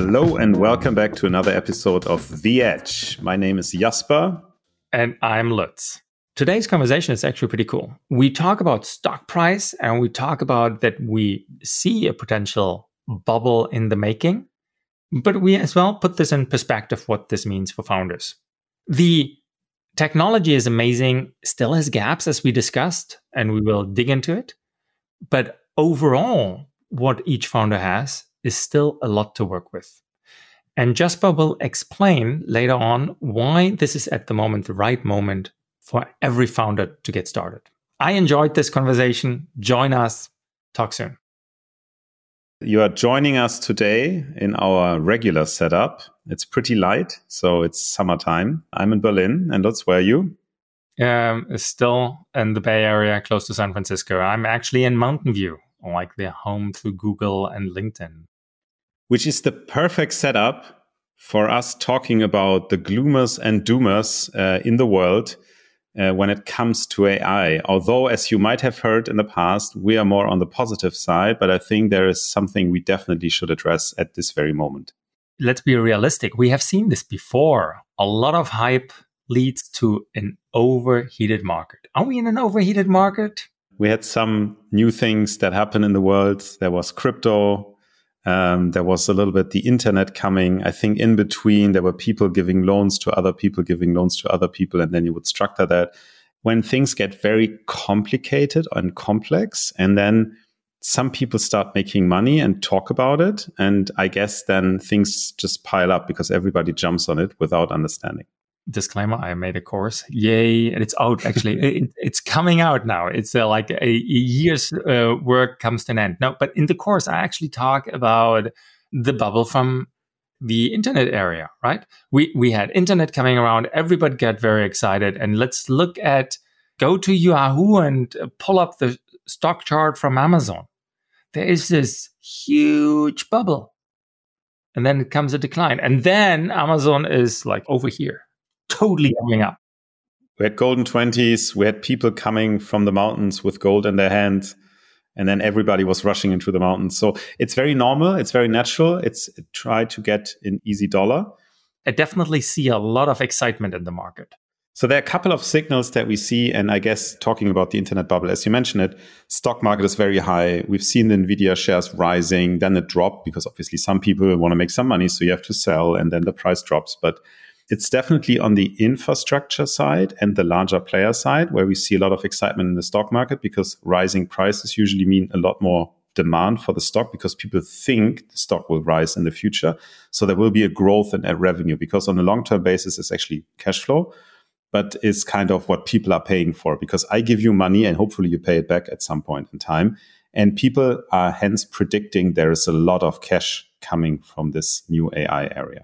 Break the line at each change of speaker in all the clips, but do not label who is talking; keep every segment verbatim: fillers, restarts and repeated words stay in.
Hello and welcome back to another episode of The Edge. My name is Jasper.
And I'm Lutz. Today's conversation is actually pretty cool. We talk about stock price and we talk about that we see a potential bubble in the making, but we as well put this in perspective what this means for founders. The technology is amazing, still has gaps as we discussed, and we will dig into it. But overall, what each founder has is still a lot to work with. And Jasper will explain later on why this is at the moment the right moment for every founder to get started. I enjoyed this conversation. Join us. Talk soon.
You are joining us today in our regular setup. It's pretty light, so it's summertime. I'm in Berlin, and Lutz, where are you?
Um, still in the Bay Area, close to San Francisco. I'm actually in Mountain View, like the home through Google and LinkedIn.
Which is the perfect setup for us talking about the gloomers and doomers uh, in the world uh, when it comes to A I. Although, as you might have heard in the past, we are more on the positive side, but I think there is something we definitely should address at this very moment.
Let's be realistic. We have seen this before. A lot of hype leads to an overheated market. Are we in an overheated market?
We had some new things that happened in the world. There was crypto. Um, there was a little bit the internet coming. I think in between, there were people giving loans to other people, giving loans to other people, and then you would structure that. When things get very complicated and complex, and then some people start making money and talk about it, and I guess then things just pile up because everybody jumps on it without understanding.
Disclaimer, I made a course. Yay. And it's out, actually. it, it's coming out now. It's uh, like a, a year's uh, work comes to an end. No, but in the course, I actually talk about the bubble from the internet area, right? We we had internet coming around. Everybody got very excited. And let's look at, go to Yahoo and pull up the stock chart from Amazon. There is this huge bubble. And then it comes a decline. And then Amazon is like over here. Totally going up.
We had golden twenties. We had people coming from the mountains with gold in their hands. And then everybody was rushing into the mountains. So it's very normal. It's very natural. It's try to get an easy dollar.
I definitely see a lot of excitement in the market.
So there are a couple of signals that we see. And I guess talking about the internet bubble, as you mentioned it, stock market is very high. We've seen the Nvidia shares rising. Then it dropped because obviously some people want to make some money. So you have to sell and then the price drops. But it's definitely on the infrastructure side and the larger player side where we see a lot of excitement in the stock market because rising prices usually mean a lot more demand for the stock because people think the stock will rise in the future. So there will be a growth in revenue because on a long-term basis, it's actually cash flow, but it's kind of what people are paying for because I give you money and hopefully you pay it back at some point in time. And people are hence predicting there is a lot of cash coming from this new A I area.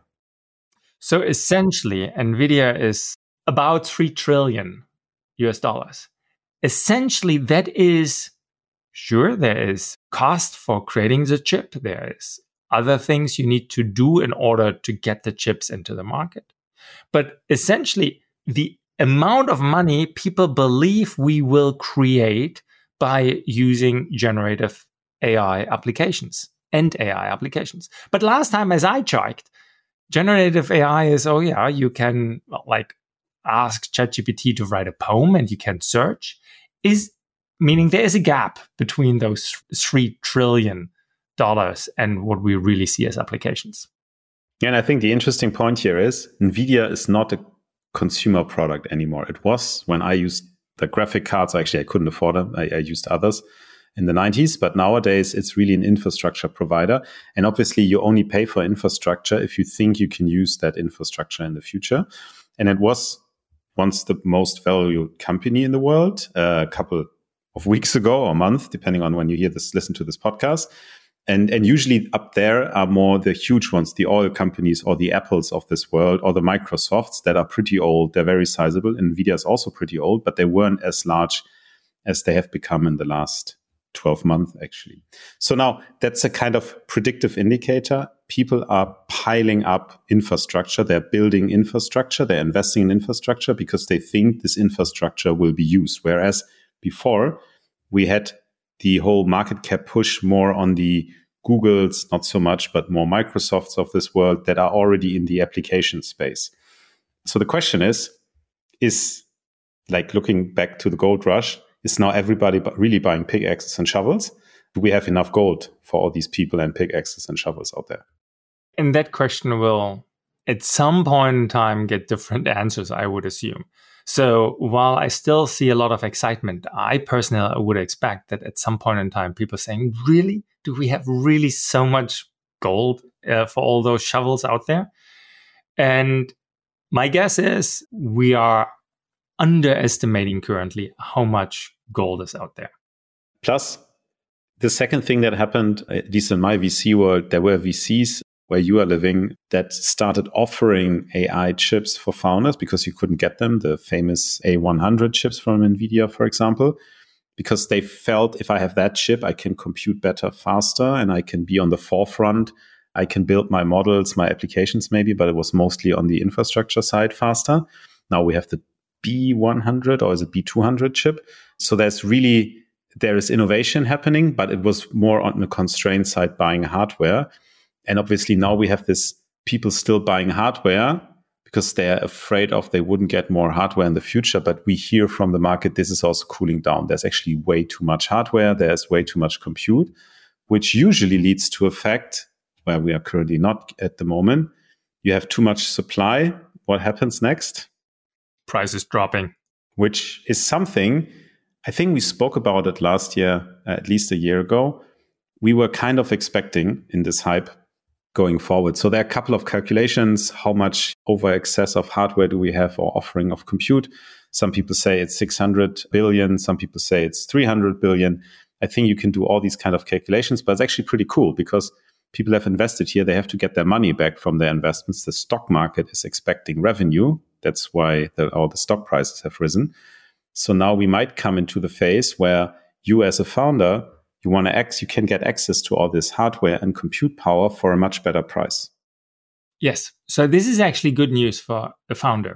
So essentially, Nvidia is about three trillion U S dollars. Essentially, that is, sure, there is cost for creating the chip. There is other things you need to do in order to get the chips into the market. But essentially, the amount of money people believe we will create by using generative A I applications and A I applications. But last time, as I checked, generative A I is, oh yeah, you can like ask ChatGPT to write a poem and you can search, is meaning there is a gap between those three trillion dollars and what we really see as applications.
Yeah, and I think the interesting point here is Nvidia is not a consumer product anymore. It was when I used the graphic cards. Actually, I couldn't afford them. I, I used others in the nineties, but nowadays it's really an infrastructure provider. And obviously you only pay for infrastructure if you think you can use that infrastructure in the future. And it was once the most valued company in the world uh, a couple of weeks ago or month, depending on when you hear this, listen to this podcast. And, and usually up there are more the huge ones, the oil companies or the Apples of this world or the Microsofts that are pretty old. They're very sizable. Nvidia is also pretty old, but they weren't as large as they have become in the last twelve months, actually. So now that's a kind of predictive indicator. People are piling up infrastructure. They're building infrastructure. They're investing in infrastructure because they think this infrastructure will be used. Whereas before we had the whole market cap push more on the Googles, not so much, but more Microsofts of this world that are already in the application space. So the question is, is like looking back to the gold rush, is now everybody really buying pickaxes and shovels? Do we have enough gold for all these people and pickaxes and shovels out there?
And that question will, at some point in time, get different answers, I would assume. So while I still see a lot of excitement, I personally would expect that at some point in time, people saying, really? Do we have really so much gold uh, for all those shovels out there? And my guess is we are underestimating currently how much gold is out there.
Plus, the second thing that happened, at least in my V C world, there were V Cs where you are living that started offering A I chips for founders because you couldn't get them, the famous A one hundred chips from NVIDIA, for example, because they felt if I have that chip, I can compute better, faster, and I can be on the forefront. I can build my models, my applications maybe, but it was mostly on the infrastructure side faster. Now we have the B one hundred or is it B two hundred chip? So there's really, there is innovation happening, but it was more on the constraint side buying hardware. And obviously now we have this people still buying hardware because they're afraid of they wouldn't get more hardware in the future. But we hear from the market, this is also cooling down. There's actually way too much hardware. There's way too much compute, which usually leads to a fact where we are currently not at the moment. You have too much supply. What happens next?
Prices dropping.
Which is something, I think we spoke about it last year, uh, at least a year ago. We were kind of expecting in this hype going forward. So there are a couple of calculations. How much over excess of hardware do we have or offering of compute? Some people say it's six hundred billion. Some people say it's three hundred billion. I think you can do all these kind of calculations, but it's actually pretty cool because people have invested here. They have to get their money back from their investments. The stock market is expecting revenue. That's why the, all the stock prices have risen. So now we might come into the phase where you as a founder, you want to X, you can get access to all this hardware and compute power for a much better price.
Yes. So this is actually good news for a founder.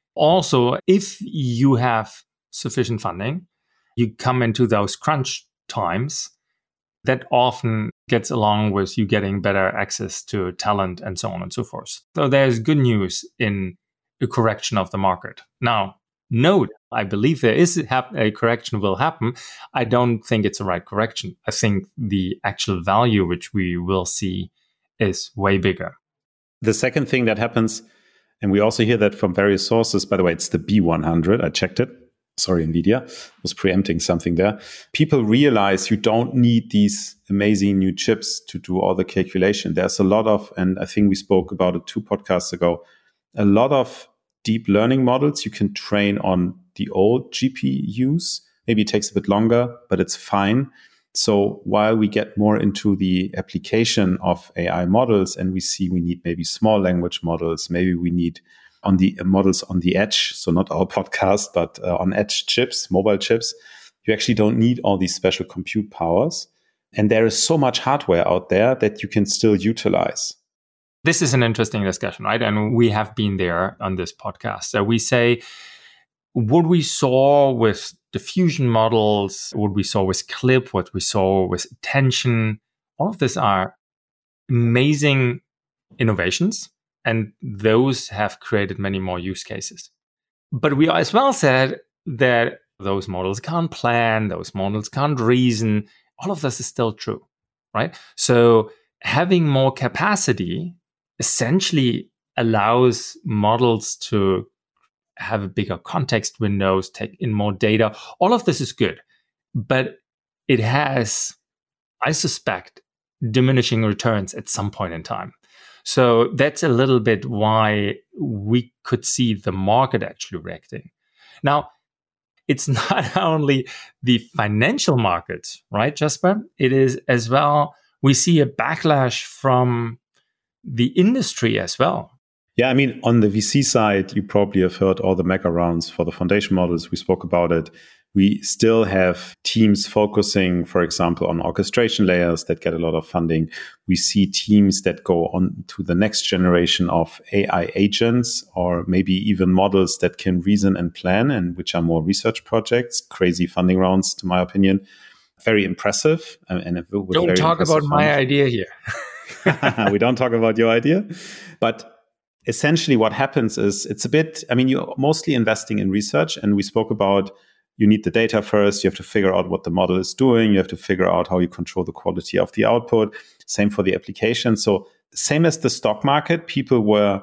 Also, if you have sufficient funding, you come into those crunch times, that often gets along with you getting better access to talent and so on and so forth. So there's good news in a correction of the market. Now, note, I believe there is a correction will happen. I don't think it's the right correction. I think the actual value which we will see is way bigger.
The second thing that happens, and we also hear that from various sources, by the way, it's the B one hundred. I checked it. Sorry, NVIDIA was preempting something there. People realize you don't need these amazing new chips to do all the calculation. There's a lot of, and I think we spoke about it two podcasts ago, a lot of deep learning models you can train on the old G P Us. Maybe it takes a bit longer, but it's fine. So while we get more into the application of A I models and we see we need maybe small language models, maybe we need on the uh, models on the edge, so not our podcast, but uh, on edge chips, mobile chips, you actually don't need all these special compute powers. And there is so much hardware out there that you can still utilize.
This is an interesting discussion, right? And we have been there on this podcast. So we say, what we saw with diffusion models, what we saw with CLIP, what we saw with attention, all of these are amazing innovations. And those have created many more use cases. But we as well said that those models can't plan, those models can't reason. All of this is still true, right? So having more capacity essentially allows models to have a bigger context windows, take in more data. All of this is good, but it has, I suspect, diminishing returns at some point in time. So that's a little bit why we could see the market actually reacting. Now, it's not only the financial markets, right, Jasper? It is as well, we see a backlash from the industry as well.
Yeah, I mean, on the V C side, you probably have heard all the mega rounds for the foundation models. We spoke about it. We still have teams focusing, for example, on orchestration layers that get a lot of funding. We see teams that go on to the next generation of A I agents, or maybe even models that can reason and plan, and which are more research projects, crazy funding rounds, to my opinion. very impressive. And, and with
don't
very
talk about
fund.
my idea here.
We don't talk about your idea. But essentially what happens is it's a bit, I mean, you're mostly investing in research. And we spoke about you need the data first. You have to figure out what the model is doing. You have to figure out how you control the quality of the output. Same for the application. So same as the stock market, people were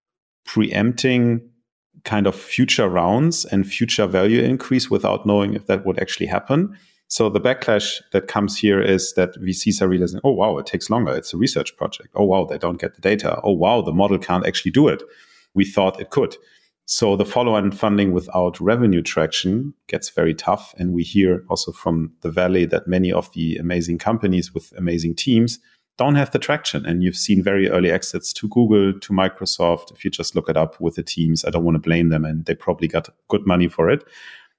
preempting kind of future rounds and future value increase without knowing if that would actually happen. So the backlash that comes here is that V Cs are realizing, oh, wow, it takes longer. It's a research project. Oh, wow, they don't get the data. Oh, wow, the model can't actually do it. We thought it could. So the follow-on funding without revenue traction gets very tough. And we hear also from the Valley that many of the amazing companies with amazing teams don't have the traction. And you've seen very early exits to Google, to Microsoft. If you just look it up with the teams, I don't want to blame them. And they probably got good money for it.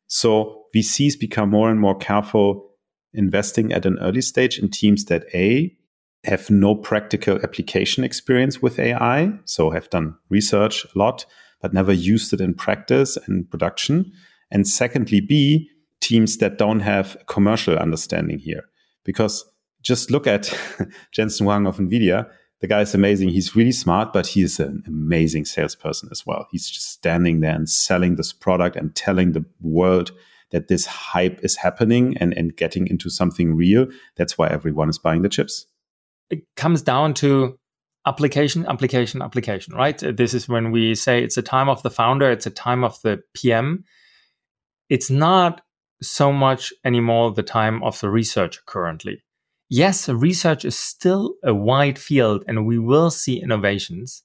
So V Cs become more and more careful investing at an early stage in teams that A, have no practical application experience with A I, so have done research a lot, but never used it in practice and production. And secondly, B, teams that don't have a commercial understanding here. Because just look at Jensen Huang of NVIDIA. The guy is amazing. He's really smart, but he is an amazing salesperson as well. He's just standing there and selling this product and telling the world that this hype is happening and, and getting into something real. That's why everyone is buying the chips.
It comes down to application, application, application, right? This is when we say it's a time of the founder, it's a time of the P M. It's not so much anymore the time of the researcher currently. Yes, research is still a wide field and we will see innovations.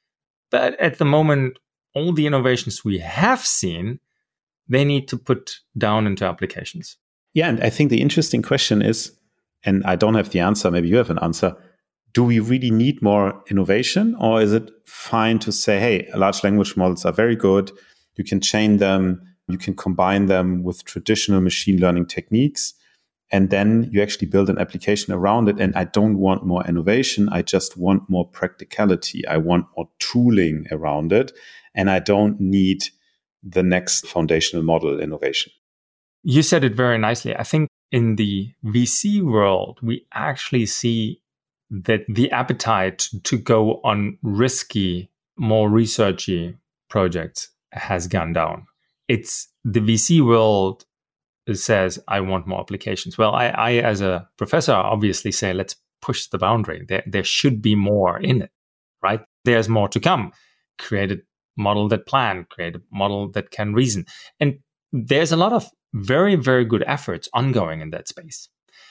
But at the moment, all the innovations we have seen, they need to put down into applications.
Yeah, and I think the interesting question is, and I don't have the answer, maybe you have an answer, do we really need more innovation? Or is it fine to say, hey, large language models are very good. You can chain them. You can combine them with traditional machine learning techniques. And then you actually build an application around it. And I don't want more innovation. I just want more practicality. I want more tooling around it. And I don't need the next foundational model innovation.
You said it very nicely. I think in the V C world, we actually see that the appetite to go on risky, more researchy projects has gone down. It's the V C world says, I want more applications. Well, I, I as a professor, obviously say, let's push the boundary. There, there should be more in it, right? There's more to come. Create a model that plan, create a model that can reason. And there's a lot of very, very good efforts ongoing in that space.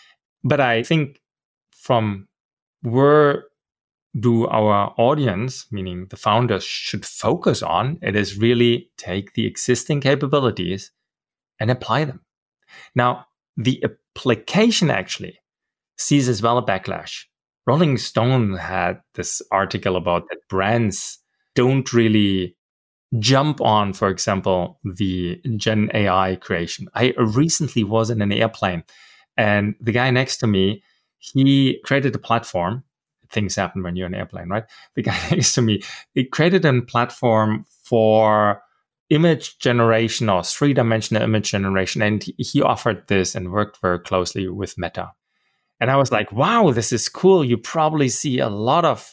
But I think from where do our audience, meaning the founders, should focus on, it is really take the existing capabilities and apply them. Now, the application actually sees as well a backlash. Rolling Stone had this article about that brands don't really jump on, for example, the Gen A I creation. I recently was in an airplane and the guy next to me, he created a platform. Things happen when you're in an airplane, right? The guy next to me, he created a platform for image generation or three-dimensional image generation. And he offered this and worked very closely with Meta. And I was like, wow, this is cool. You probably see a lot of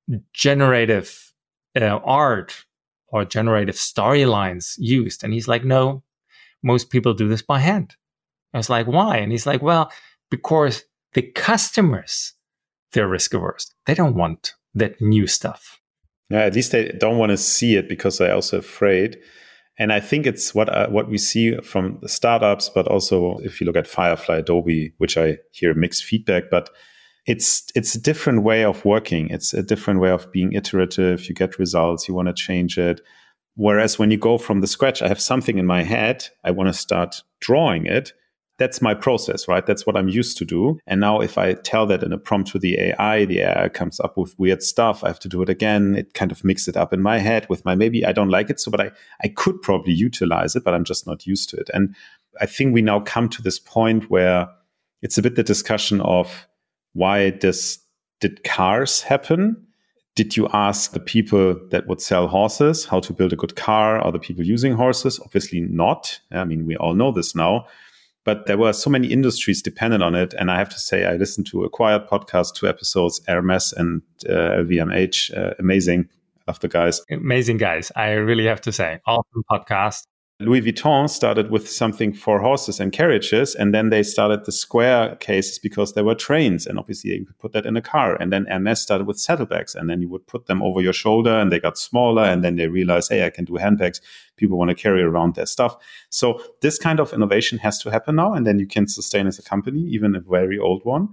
generative uh, art or generative storylines used. And he's like, no, most people do this by hand. I was like, why? And he's like, well, because the customers, they're risk averse. They don't want that new stuff.
Yeah, at least they don't want to see it because they're also afraid. And I think it's what uh, what we see from the startups, but also if you look at Firefly, Adobe, which I hear mixed feedback, but it's it's a different way of working. It's a different way of being iterative. You get results, you want to change it. Whereas when you go from the scratch, I have something in my head, I want to start drawing it. That's my process, right? That's what I'm used to do. And now if I tell that in a prompt to the A I, the A I comes up with weird stuff. I have to do it again. It kind of mixes it up in my head with my, maybe I don't like it. So, but I, I could probably utilize it, but I'm just not used to it. And I think we now come to this point where it's a bit the discussion of why this, did cars happen? Did you ask the people that would sell horses how to build a good car? Are the people using horses? Obviously not. I mean, we all know this now. But there were so many industries dependent on it. And I have to say, I listened to Acquired podcast, two episodes, Hermes and uh, L V M H. Uh, amazing. I love the guys.
Amazing guys. I really have to say. Awesome podcast.
Louis Vuitton started with something for horses and carriages, and then they started the square cases because there were trains, and obviously you could put that in a car. And then Hermes started with saddlebags, and then you would put them over your shoulder, and they got smaller, and then they realized, hey, I can do handbags. People want to carry around their stuff. So this kind of innovation has to happen now, and then you can sustain as a company, even a very old one.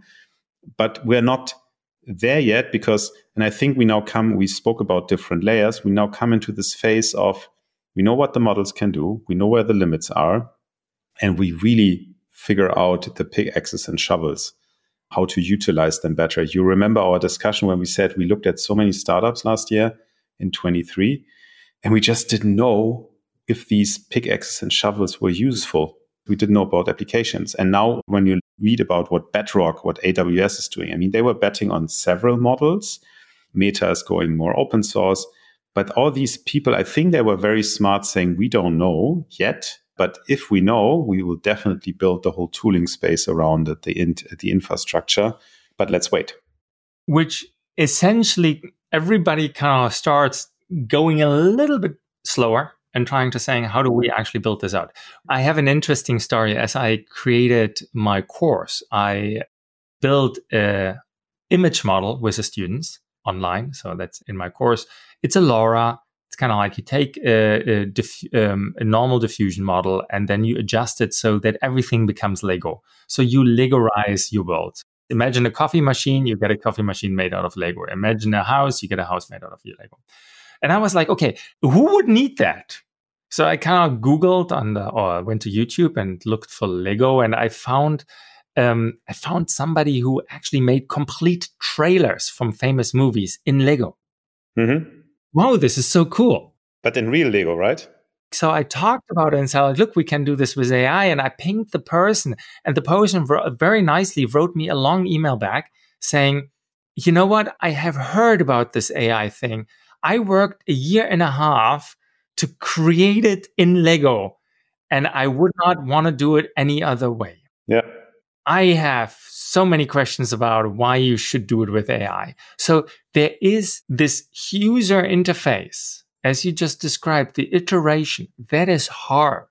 But we're not there yet because, and I think we now come, we spoke about different layers, we now come into this phase of, we know what the models can do. We know where the limits are. And we really figure out the pickaxes and shovels, how to utilize them better. You remember our discussion when we said we looked at so many startups last year in twenty-three, and we just didn't know if these pickaxes and shovels were useful. We didn't know about applications. And now when you read about what Bedrock, what A W S is doing, I mean, they were betting on several models. Meta is going more open source. But all these people, I think they were very smart saying, we don't know yet, but if we know, we will definitely build the whole tooling space around it, the, in, the infrastructure. But let's wait.
Which essentially everybody kind of starts going a little bit slower and trying to saying, how do we actually build this out? I have an interesting story. As I created my course, I built an image model with the students online. So that's in my course. It's a LoRa. It's kind of like you take a, a, diff, um, a normal diffusion model and then you adjust it so that everything becomes Lego. So you Legorize your world. Imagine a coffee machine, you get a coffee machine made out of Lego. Imagine a house, you get a house made out of your Lego. And I was like, okay, who would need that? So I kind of Googled on the, or went to YouTube and looked for Lego, and I found um, I found somebody who actually made complete trailers from famous movies in Lego. Mm-hmm. Wow, this is so cool.
But in real Lego, right?
So I talked about it and said, look, we can do this with A I. And I pinged the person, and the person wrote, very nicely wrote me a long email back saying, you know what? I have heard about this A I thing. I worked a year and a half to create it in Lego, and I would not want to do it any other way.
Yeah.
I have so many questions about why you should do it with A I. So there is this user interface, as you just described, the iteration, that is hard.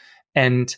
And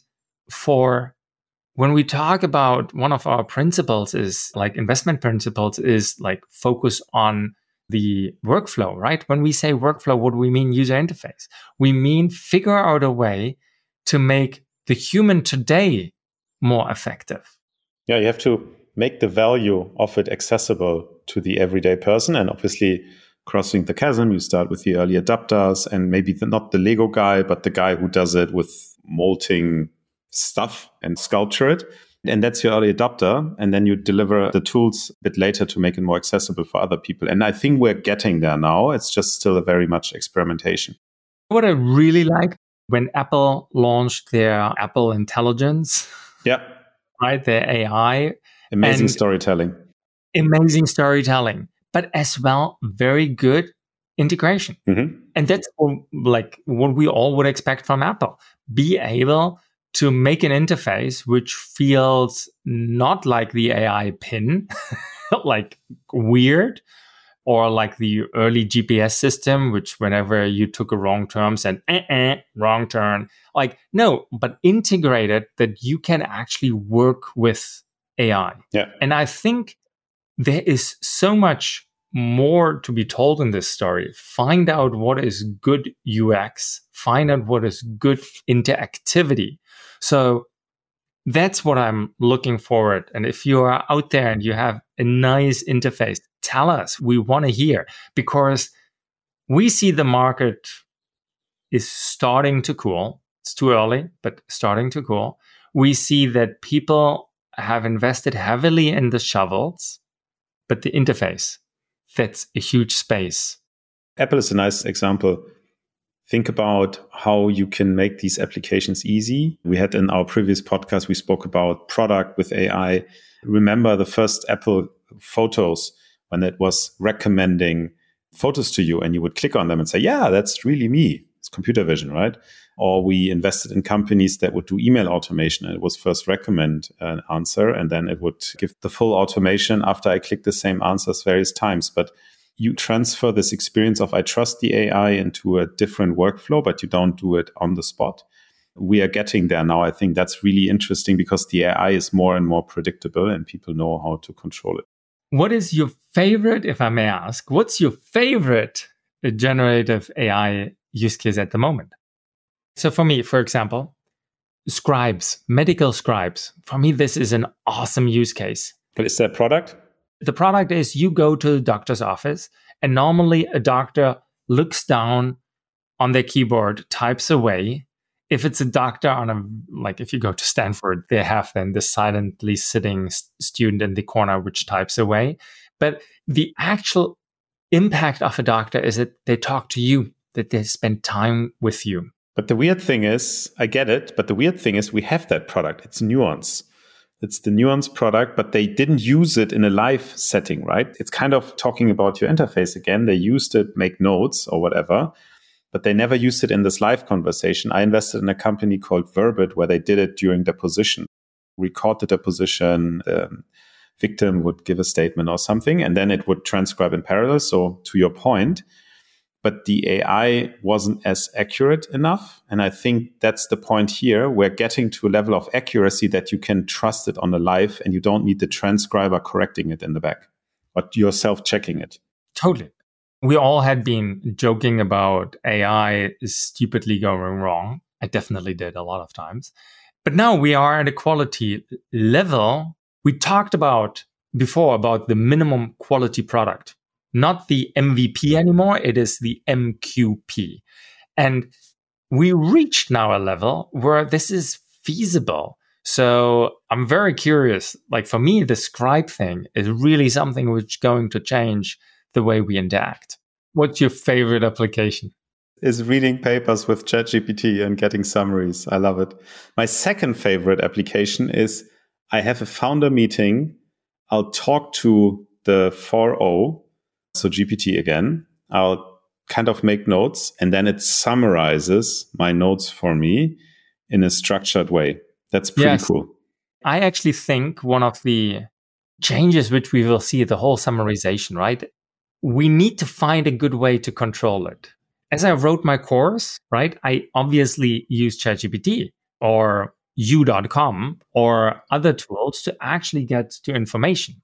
for when we talk about one of our principles is like investment principles is like focus on the workflow, right? When we say workflow, what do we mean user interface? We mean figure out a way to make the human today more effective.
Yeah, you have to make the value of it accessible to the everyday person. And obviously, crossing the chasm, you start with the early adopters and maybe the, not the Lego guy, but the guy who does it with molting stuff and sculpture it. And that's your early adopter. And then you deliver the tools a bit later to make it more accessible for other people. And I think we're getting there now. It's just still a very much experimentation.
What I really like when Apple launched their Apple Intelligence.
Yeah.
Right, their A I.
Amazing storytelling.
Amazing storytelling, but as well, very good integration. Mm-hmm. And that's all, like what we all would expect from Apple. Be able to make an interface which feels not like the A I pin, like weird, or like the early G P S system, which whenever you took a wrong turn said, eh, eh, wrong turn. Like, no, but integrated that you can actually work with A I.
Yeah.
And I think there is so much more to be told in this story. Find out what is good U X. Find out what is good interactivity. So that's what I'm looking forward. And if you are out there and you have a nice interface, tell us. We want to hear, because we see the market is starting to cool. It's too early, but starting to cool. We see that people have invested heavily in the shovels, but the interface, that's a huge space.
Apple is a nice example. Think about how you can make these applications easy. We had in our previous podcast, we spoke about product with A I. Remember the first Apple photos when it was recommending photos to you and you would click on them and say, yeah, that's really me. It's computer vision, right? Or we invested in companies that would do email automation. And it was first recommend an answer, and then it would give the full automation after I click the same answers various times. But you transfer this experience of I trust the A I into a different workflow, but you don't do it on the spot. We are getting there now. I think that's really interesting because the A I is more and more predictable and people know how to control it.
What is your favorite, if I may ask, what's your favorite generative A I use case at the moment? So for me, for example, scribes, medical scribes. For me, this is an awesome use case.
But is that a product?
The product is you go to the doctor's office and normally a doctor looks down on their keyboard, types away. If it's a doctor on a, like if you go to Stanford, they have then the silently sitting student in the corner, which types away. But the actual impact of a doctor is that they talk to you, that they spend time with you.
But the weird thing is, I get it, but the weird thing is we have that product. It's Nuance. It's the Nuance product, but they didn't use it in a live setting, right? It's kind of talking about your interface again. They used it, make notes or whatever, but they never used it in this live conversation. I invested in a company called Verbit where they did it during deposition, record the deposition, the victim would give a statement or something, and then it would transcribe in parallel. So to your point, but the A I wasn't as accurate enough. And I think that's the point here. We're getting to a level of accuracy that you can trust it on the live and you don't need the transcriber correcting it in the back, but yourself checking it.
Totally. We all had been joking about A I stupidly going wrong. I definitely did a lot of times. But now we are at a quality level. We talked about before about the minimum quality product. Not the M V P anymore, it is the M Q P. And we reached now a level where this is feasible. So I'm very curious. Like for me, the scribe thing is really something which is going to change the way we interact. What's your favorite application?
Is reading papers with ChatGPT and getting summaries. I love it. My second favorite application is I have a founder meeting. I'll talk to the four O. So G P T again, I'll kind of make notes and then it summarizes my notes for me in a structured way. That's pretty yes. cool.
I actually think one of the changes which we will see, the whole summarization, right? We need to find a good way to control it. As I wrote my course, right, I obviously use ChatGPT or U dot com or other tools to actually get to information.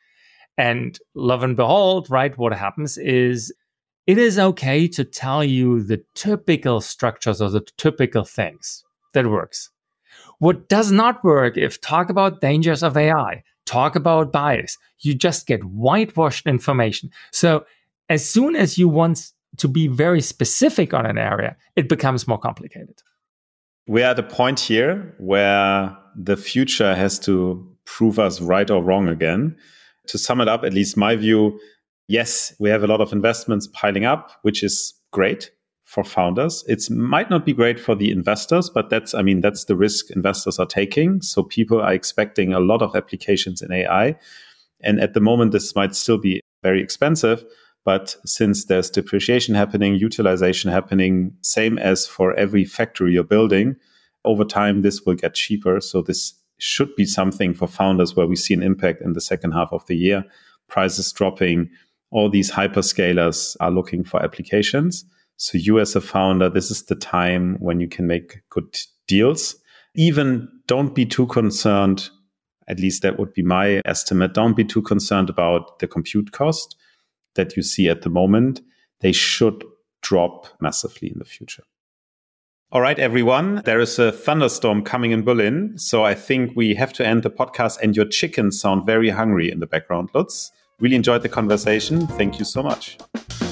And lo and behold, right, what happens is it is okay to tell you the typical structures or the typical things that works. What does not work if talk about dangers of A I, talk about bias, you just get whitewashed information. So as soon as you want to be very specific on an area, it becomes more complicated.
We're at a point here where the future has to prove us right or wrong again. To sum it up, at least my view, yes, we have a lot of investments piling up, which is great for founders. It might not be great for the investors, but that's, I mean, that's the risk investors are taking. So people are expecting a lot of applications in A I. And at the moment, this might still be very expensive. But since there's depreciation happening, utilization happening, same as for every factory you're building, over time, this will get cheaper. So this should be something for founders where we see an impact in the second half of the year. Prices dropping, all these hyperscalers are looking for applications. So you as a founder, this is the time when you can make good deals. Even don't be too concerned, at least that would be my estimate, don't be too concerned about the compute cost that you see at the moment. They should drop massively in the future. All right, everyone, there is a thunderstorm coming in Berlin. So I think we have to end the podcast, and your chickens sound very hungry in the background, Lutz. Really enjoyed the conversation. Thank you so much.